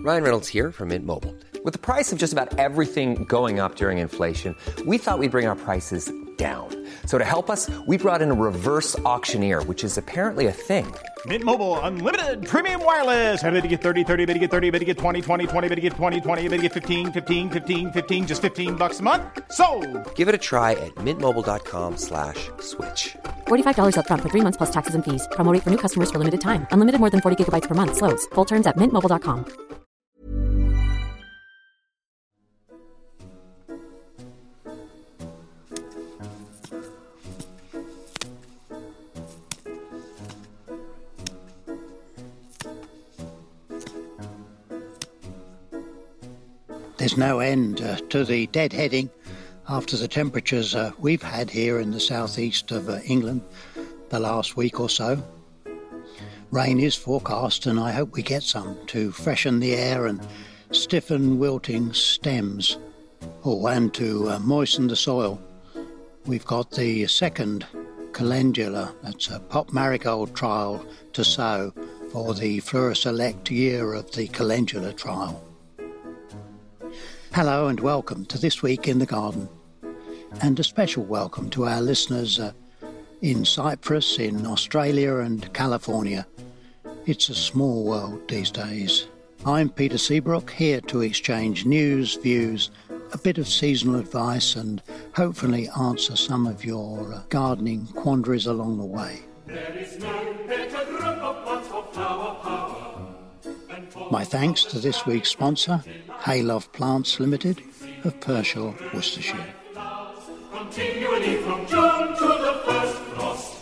Ryan Reynolds here from Mint Mobile. With the price of just about everything going up during inflation, we thought we'd bring our prices down. So to help us, we brought in a reverse auctioneer, which is apparently a thing. Mint Mobile Unlimited Premium Wireless. How to get 30, 30, bit to get 30, bit to get 20, 20, 20, bit to get 20, 20, bit to get 15, 15, 15, 15, just $15 a month? Sold! Give it a try at mintmobile.com/switch. $45 up front for 3 months plus taxes and fees. Promo rate for new customers for limited time. Unlimited more than 40 gigabytes per month. Slows full terms at mintmobile.com. There's no end to the deadheading after the temperatures we've had here in the southeast of England the last week or so. Rain is forecast, and I hope we get some to freshen the air and stiffen wilting stems, and to moisten the soil. We've got the second calendula, that's a pop marigold trial to sow for the Floriselect year of the calendula trial. Hello and welcome to This Week in the Garden, and a special welcome to our listeners in Cyprus, in Australia and California. It's a small world these days. I'm Peter Seabrook, here to exchange news, views, a bit of seasonal advice, and hopefully answer some of your gardening quandaries along the way. There is no better group of plants for flower power. My thanks to this week's sponsor, Hayloft Plants Limited of Pershore, Worcestershire. Continually from June to the first frost.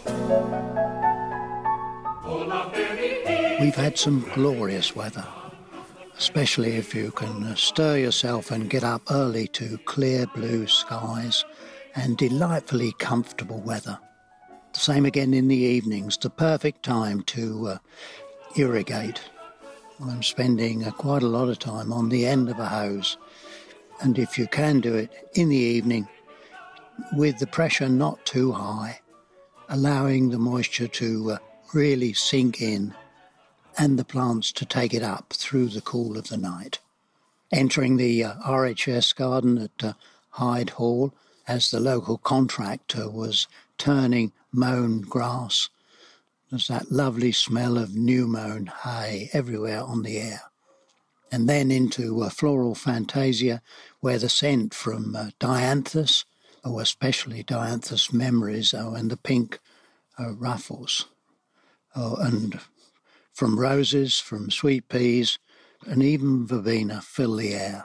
We've had some glorious weather, especially if you can stir yourself and get up early to clear blue skies and delightfully comfortable weather. The same again in the evenings, the perfect time to irrigate. I'm spending quite a lot of time on the end of a hose, and if you can do it in the evening with the pressure not too high, allowing the moisture to really sink in and the plants to take it up through the cool of the night. Entering the RHS garden at Hyde Hall as the local contractor was turning mown grass, there's that lovely smell of new mown hay everywhere on the air. And then into Floral Fantasia, where the scent from Dianthus, especially Dianthus Memories, and the pink ruffles, and from roses, from sweet peas, and even verbena fill the air.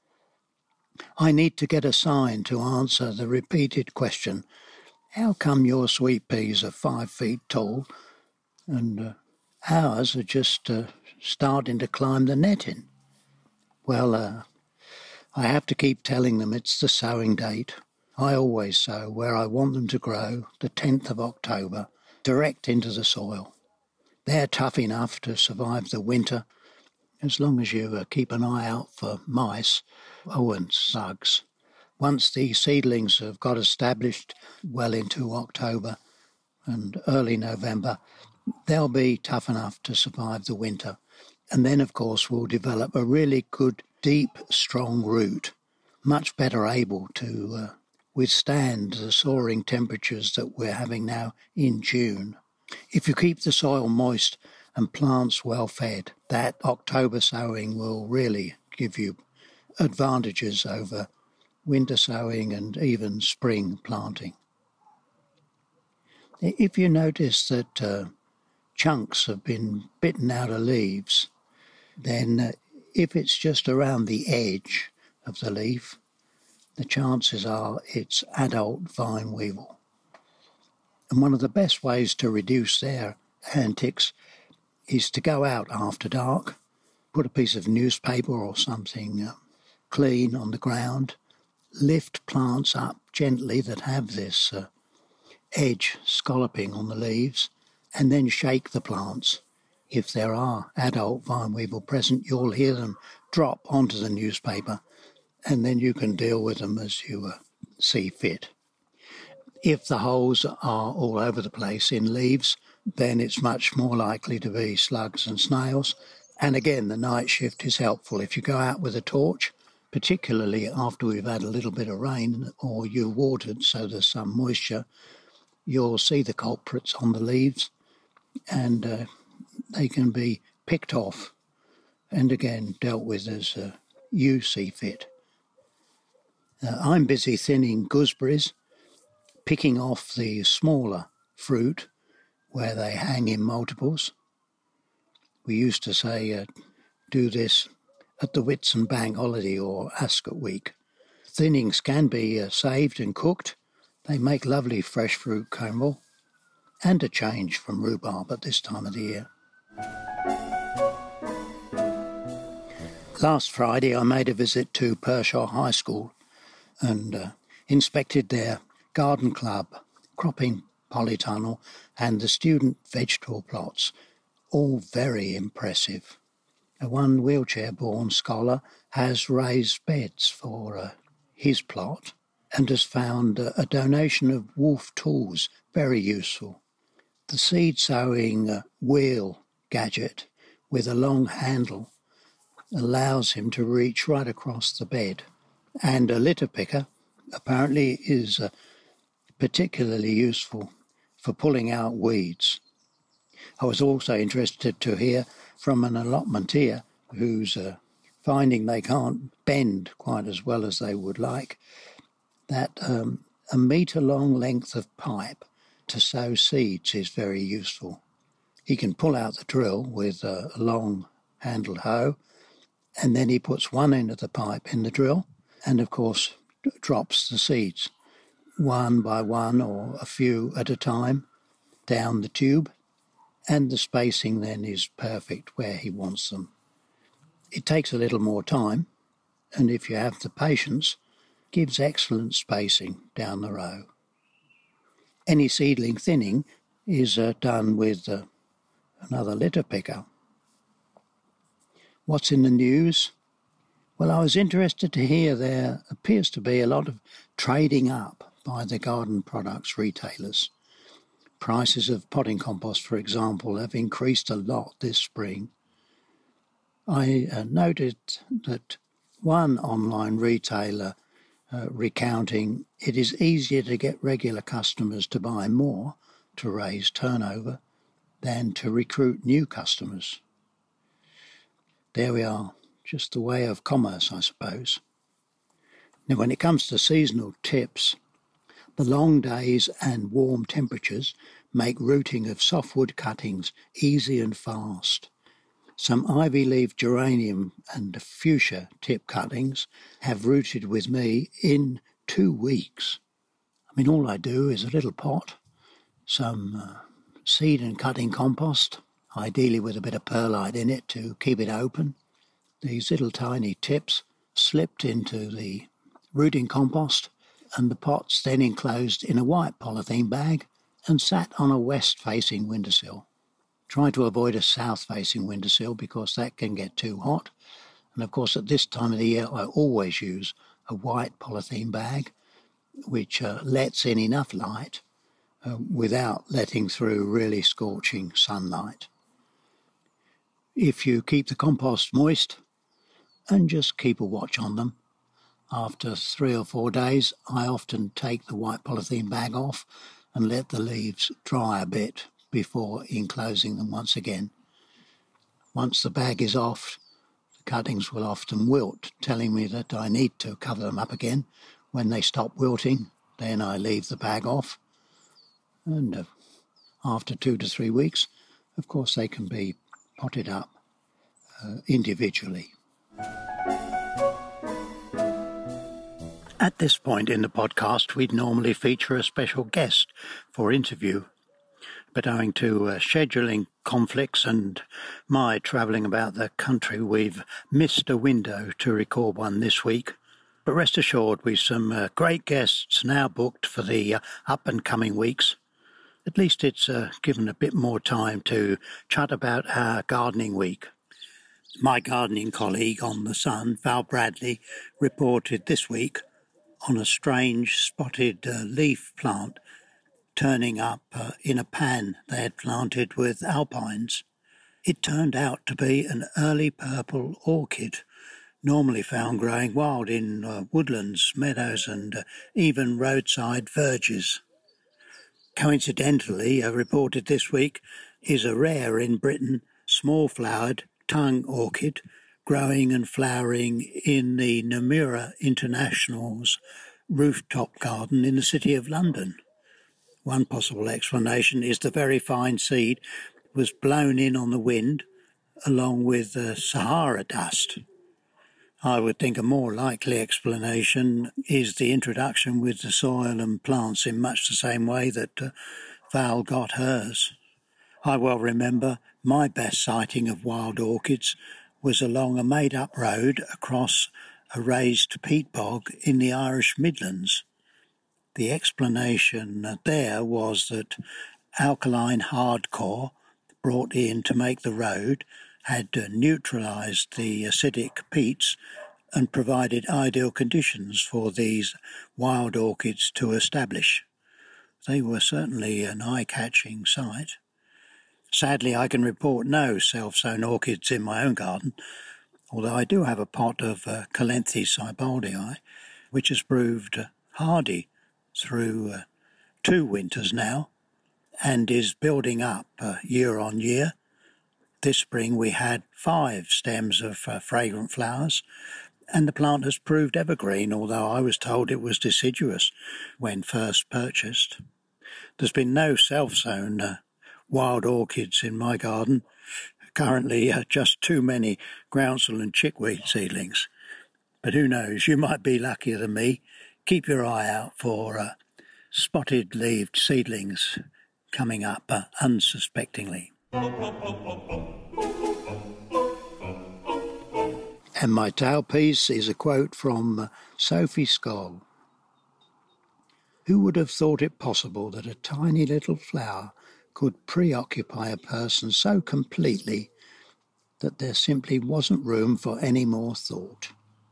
I need to get a sign to answer the repeated question, how come your sweet peas are 5 feet tall and ours are just starting to climb the netting? Well, I have to keep telling them it's the sowing date. I always sow where I want them to grow, the 10th of October, direct into the soil. They're tough enough to survive the winter, as long as you keep an eye out for mice, and slugs. Once the seedlings have got established well into October and early November, they'll be tough enough to survive the winter. And then, of course, we'll develop a really good, deep, strong root, much better able to withstand the soaring temperatures that we're having now in June. If you keep the soil moist and plants well fed, that October sowing will really give you advantages over winter sowing and even spring planting. If you notice that chunks have been bitten out of leaves, then if it's just around the edge of the leaf, the chances are it's adult vine weevil. And one of the best ways to reduce their antics is to go out after dark, put a piece of newspaper or something clean on the ground, lift plants up gently that have this edge scalloping on the leaves, and then shake the plants. If there are adult vine weevil present, you'll hear them drop onto the newspaper, and then you can deal with them as you see fit. If the holes are all over the place in leaves, then it's much more likely to be slugs and snails, And again, the night shift is helpful. If you go out with a torch, particularly after we've had a little bit of rain or you watered so there's some moisture, you'll see the culprits on the leaves and they can be picked off and again dealt with as you see fit. I'm busy thinning gooseberries, picking off the smaller fruit where they hang in multiples. We used to say do this at the Whitsun Bank holiday or Ascot week. Thinnings can be saved and cooked. They make lovely fresh fruit combo and a change from rhubarb at this time of the year. Last Friday I made a visit to Pershore High School and inspected their garden club, cropping polytunnel and the student vegetable plots, all very impressive. One wheelchair-borne scholar has raised beds for his plot and has found a donation of Wolf tools very useful. The seed sowing wheel gadget with a long handle allows him to reach right across the bed, and a litter picker apparently is particularly useful for pulling out weeds. I was also interested to hear from an allotmenteer who's finding they can't bend quite as well as they would like, that a metre-long length of pipe to sow seeds is very useful. He can pull out the drill with a long-handled hoe, and then he puts one end of the pipe in the drill and, of course, drops the seeds, one by one or a few at a time, down the tube, and the spacing then is perfect where he wants them. It takes a little more time, and if you have the patience, gives excellent spacing down the row. Any seedling thinning is done with another litter picker. What's in the news? Well, I was interested to hear there appears to be a lot of trading up by the garden products retailers. Prices of potting compost, for example, have increased a lot this spring. I noted that one online retailer recounting it is easier to get regular customers to buy more to raise turnover than to recruit new customers. There we are, just the way of commerce, I suppose. Now, when it comes to seasonal tips, the long days and warm temperatures make rooting of softwood cuttings easy and fast. Some ivy-leaf geranium and fuchsia tip cuttings have rooted with me in 2 weeks. I mean, all I do is a little pot, some seed and cutting compost, ideally with a bit of perlite in it to keep it open. These little tiny tips slipped into the rooting compost, and the pot's then enclosed in a white polythene bag and sat on a west-facing windowsill. Try to avoid a south-facing windowsill because that can get too hot. And of course, at this time of the year, I always use a white polythene bag, which lets in enough light without letting through really scorching sunlight. If you keep the compost moist and just keep a watch on them, after 3 or 4 days, I often take the white polythene bag off and let the leaves dry a bit before enclosing them once again. Once the bag is off, the cuttings will often wilt, telling me that I need to cover them up again. When they stop wilting, then I leave the bag off. And after 2 to 3 weeks, of course, they can be potted up individually. At this point in the podcast, we'd normally feature a special guest for interview. But owing to scheduling conflicts and my travelling about the country, we've missed a window to record one this week. But rest assured, we've some great guests now booked for the up-and-coming weeks. At least it's given a bit more time to chat about our gardening week. My gardening colleague on The Sun, Val Bradley, reported this week on a strange spotted leaf plant turning up in a pan they had planted with alpines. It turned out to be an early purple orchid, normally found growing wild in woodlands, meadows and even roadside verges. Coincidentally, reported this week, is a rare in Britain small-flowered tongue orchid growing and flowering in the Nomura International's rooftop garden in the City of London. One possible explanation is the very fine seed was blown in on the wind along with Sahara dust. I would think a more likely explanation is the introduction with the soil and plants in much the same way that Val got hers. I well remember my best sighting of wild orchids was along a made-up road across a raised peat bog in the Irish Midlands. The explanation there was that alkaline hardcore brought in to make the road had neutralised the acidic peats and provided ideal conditions for these wild orchids to establish. They were certainly an eye-catching sight. Sadly, I can report no self-sown orchids in my own garden, although I do have a pot of Calanthe Sibaldii, which has proved hardy through 2 winters now, and is building up year on year. This spring we had 5 stems of fragrant flowers, and the plant has proved evergreen, although I was told it was deciduous when first purchased. There's been no self-sown wild orchids in my garden, currently just too many groundsel and chickweed seedlings. But who knows, you might be luckier than me. Keep your eye out for spotted-leaved seedlings coming up unsuspectingly. And my tailpiece is a quote from Sophie Scholl. Who would have thought it possible that a tiny little flower could preoccupy a person so completely that there simply wasn't room for any more thought?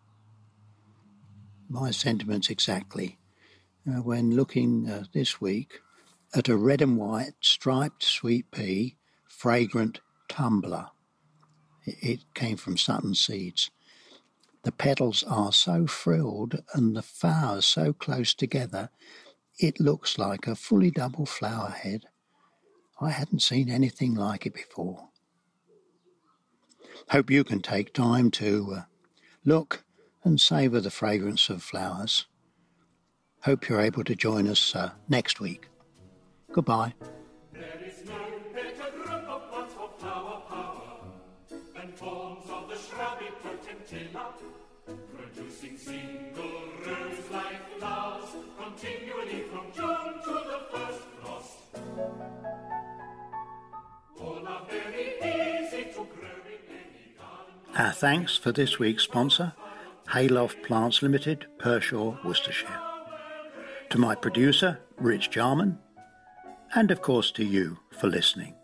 My sentiments exactly. When looking this week at a red and white striped sweet pea, fragrant tumbler. It came from Sutton Seeds. The petals are so frilled and the flowers so close together, it looks like a fully double flower head. I hadn't seen anything like it before. Hope you can take time to look and savour the fragrance of flowers. Hope you're able to join us next week. Goodbye. There is no better group of plants for flower power than forms of the shrubby potentilla, producing single rose-like flowers continually from June to the first frost. All are very easy to grow in any garden. Our thanks for this week's sponsor, Hayloft Plants Limited, Pershore, Worcestershire. To my producer, Rich Jarman, and of course to you for listening.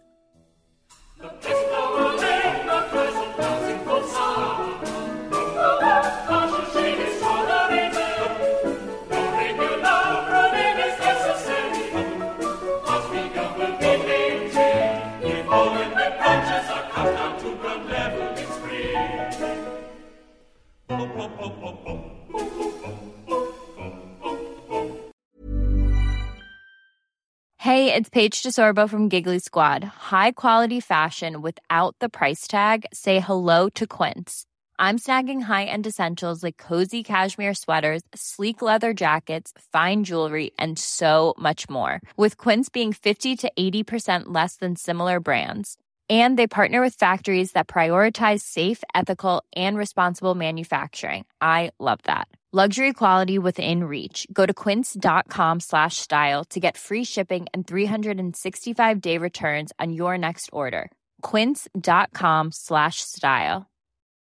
Hey, it's Paige DeSorbo from Giggly Squad. High quality fashion without the price tag. Say hello to Quince. I'm snagging high-end essentials like cozy cashmere sweaters, sleek leather jackets, fine jewelry, and so much more. With Quince being 50 to 80% less than similar brands. And they partner with factories that prioritize safe, ethical, and responsible manufacturing. I love that. Luxury quality within reach. Go to quince.com/style to get free shipping and 365-day returns on your next order. Quince.com/style.